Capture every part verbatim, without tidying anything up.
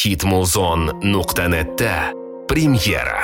hitmuzon nuqta netda premyera.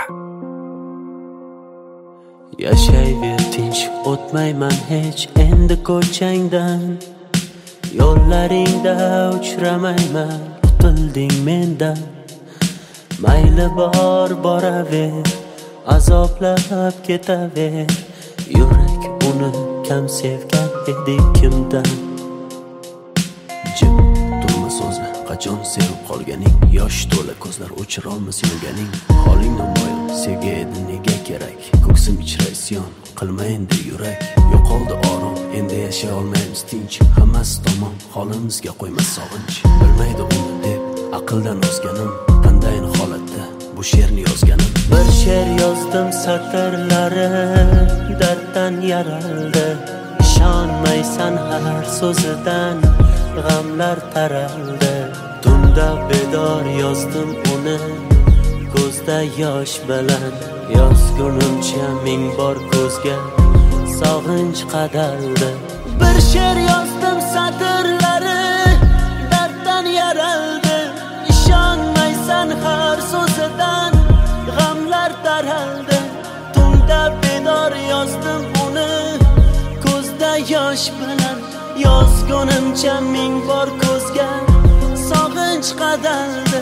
Yashayver tinch, o'tmayman hech endi ko'changdan. Yo'llaringda uchramayman, qutilding mendan. Mayli bor boraver, azoblab ketaver. Yurak uni kam sevgan edi kimdan. Jim turma so'zla, qachon sevib qolganing. Yosh to'la ko'zlar o'chirolmas yurganing. Holing namoyon, sevgi edi nega kerak. Ko'ksim ichra isyon, qilma endi yurak. Yo'qoldi orom, endi yashay olmaymiz tinch. Hammasi tamom, holimizga qo'yma sog'inch. Bilmaydi uni deb aqldan ozganim. Qandayin holatda bu she'rni yozganim. Bir she'r yozdim satrlari darddan yaraldi. Ishonmaysan har so'zidan g'amlar taraldi. Tunda bedor yozdim uni ko'zda yosh bilan. Yozgunimcha ming bor ko'zga sog'inch qadaldi. Bir she'r yozdim satrlari darddan yaraldi. Ishonmaysan har so'zidan g'amlar taraldi. Tunda bedor yozdim uni ko'zda yosh bilan. Yozgunimcha ming bor ko'zga sog'inch qadaldi.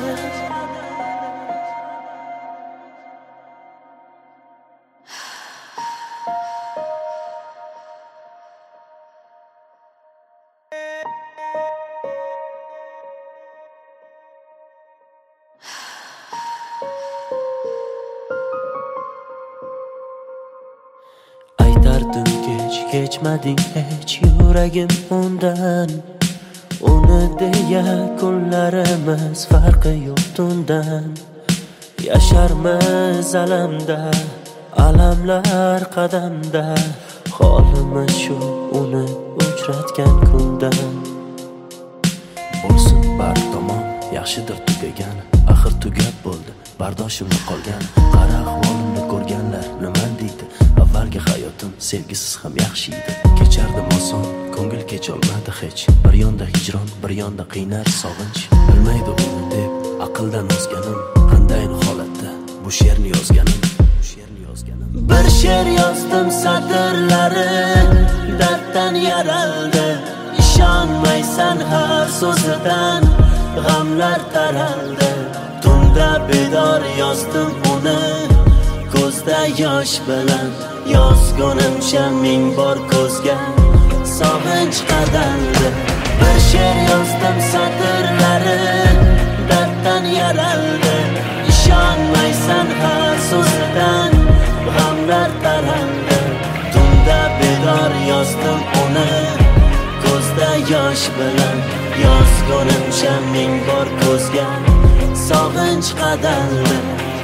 Aytardim kech, kechmading hech yuragim undan. Uni deya kunlarimiz farqi yo'q tundan. Yasharmiz alamda, alamlar qadamda. Holimiz shu uni uchratgan kundan. Bo'lsin bar tomon, yaxshidir tugagan. Axir tugab bo'ldi, bardoshimni qolgan. Qara ahvolimni ko'rganlar nima deydi? Avvalgi hayotim sevgisiz ham yaxshi edi. Kechardim oson, ko'ngil kecholmadi hech. Bir yonda hijron, bir yonda qiynar sog'inch. Bilmaydi uni deb aqldan ozganim. Qandayin holatda bu she'rni yozganim. Bu she'rni yozganim. Bir she'r yozdim satrlari darddan yaraldi. Ishonmaysan har so'zidan g'amlar taraldi. Tunda bedor yozdim uni ko'zda yosh bilan. Yozgunimcha ming bor ko'zga sog'inch qadaldi. Bir she'r yozdim satrlari darddan yaraldi. Ishonmaysan har so'zidan g'amlar taraldi. Tunda bedor yozdim uni ko'zda yosh bilan. Yozgunimcha ming bor ko'zga sog'inch qadaldi.